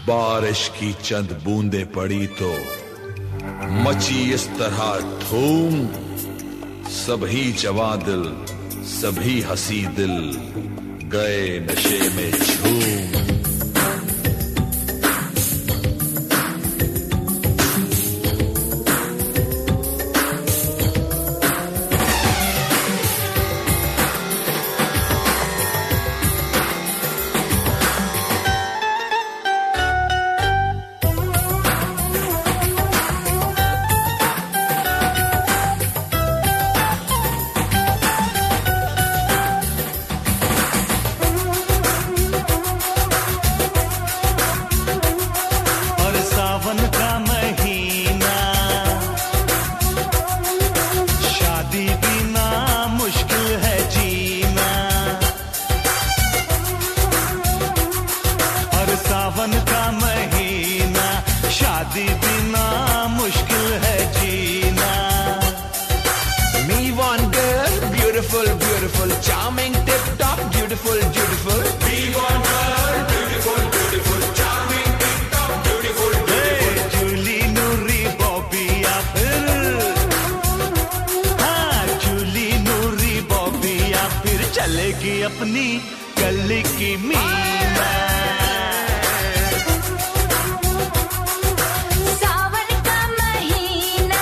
बारिश की चंद बूंदें पड़ी तो मची इस तरह धूम, सभी जवां दिल सभी हंसी दिल गए नशे में झूम। अपनी गली की मीना। सावन का महीना,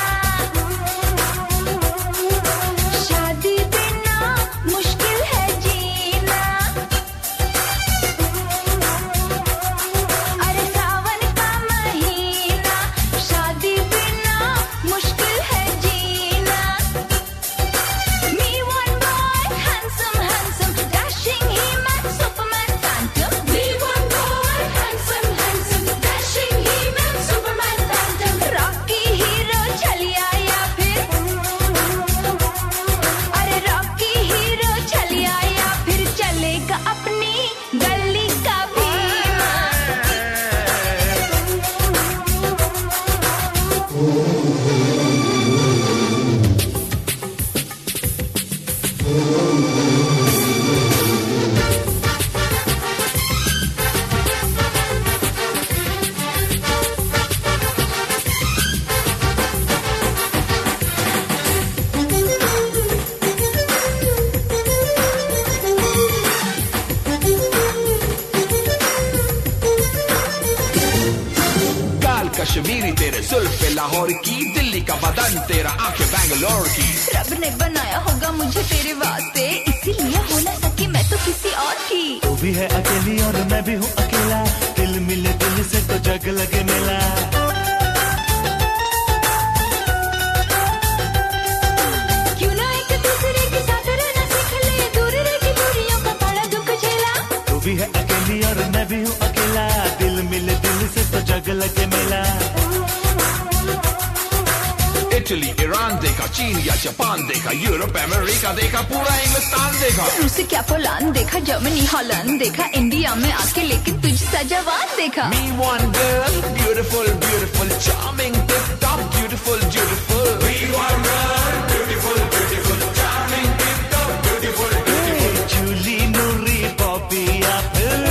शादी बिना मुश्किल है जीना। अरे सावन का महीना, शादी बिना मुश्किल है जीना। Me one boy, handsome, handsome, dashing he man, Superman, Phantom. Me one boy, handsome, handsome, dashing he man, Superman, Phantom. Rocky hero छलिया या फिर, अरे Rocky hero छलिया या फिर चलेगा अपनी गली का बीमा। गाल कश्मीरी तेरे जुल्फे लाहौर की, दिल्ली का बदन तेरा आंखें बैंगलोर की। रब ने बनाया होगा मुझे तेरे वास्ते, इसीलिए हो ना सकी मैं तो किसी और की। तू भी है अकेली और मैं भी हूँ अकेला, दिल मिले दिल से तो जग लगे मेला। क्यों ना एक दूसरे के साथ रहना सीख ले, दूर रह के दूरियों का बड़ा दुख झेला। तू भी है अकेली और मैं भी हूँ अकेला, दिल मिले दिल से तो जग लगे मेला। इटली ईरान देखा, चीन या जापान देखा, यूरोप अमेरिका देखा, पूरा इंग्लिस्तान देखा। रूस क्या पोलैंड देखा, जर्मनी हॉलैंड देखा, इंडिया में आके लेकिन तुझसा जवान देखा। Me one girl, beautiful, beautiful, charming, tip top, beautiful, beautiful. Me one girl, beautiful, beautiful, charming, tip top, beautiful, beautiful. Jully नूरी बॉबी या फिर,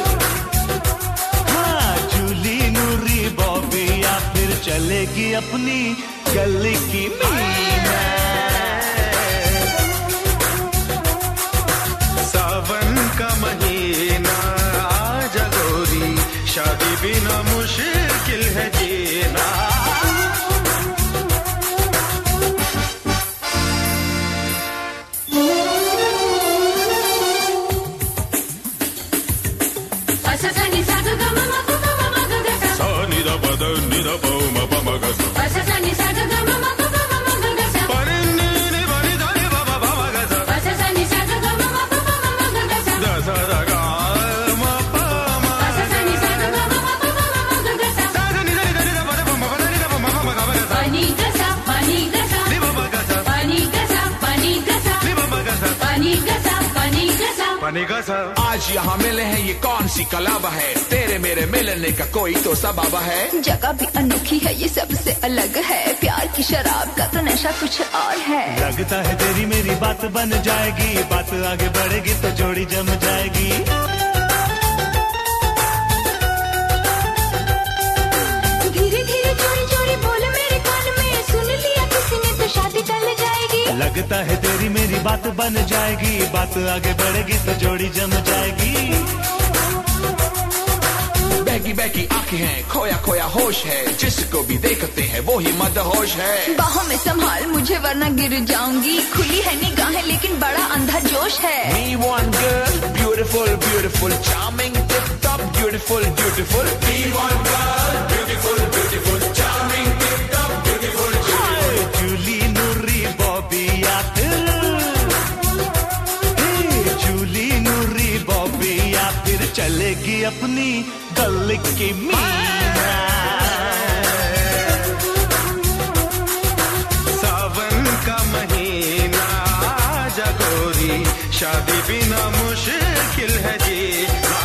हाँ जूली नूरी बॉबी या फिर चलेगी अपनी गली की मीना। सावन का महीना आजा गोरी, शादी बिना मुश्किल है जीना। Ni da ba da ni da ba ma ba ma ga sa. आज यहाँ मिले हैं ये कौन सी कलावा है, तेरे मेरे मिलने का कोई तो सबब है। जगह भी अनोखी है, ये सबसे अलग है, प्यार की शराब का तो नशा कुछ और है। लगता है तेरी मेरी बात बन जाएगी, बात आगे बढ़ेगी तो जोड़ी जम जाएगी। लगता है तेरी मेरी बात बन जाएगी, बात आगे बढ़ेगी तो जोड़ी जम जाएगी। बहकी बहकी आंखें हैं, खोया खोया होश है, जिसको भी देखते हैं वो ही मदहोश है। बाहों में संभाल मुझे वरना गिर जाऊंगी, खुली है निगाहें लेकिन बड़ा अंधा जोश है। Me one girl, beautiful, beautiful, charming, tip top, beautiful, beautiful. Me one girl, beautiful, beautiful, charming, tip top, beautiful, beautiful. Jully नूरी बॉबी या फिर जूली नूरी बॉबी या फिर चलेगी अपनी गली की मीना। सावन का महीना आजा गोरी, शादी बिना मुश्किल है जीना।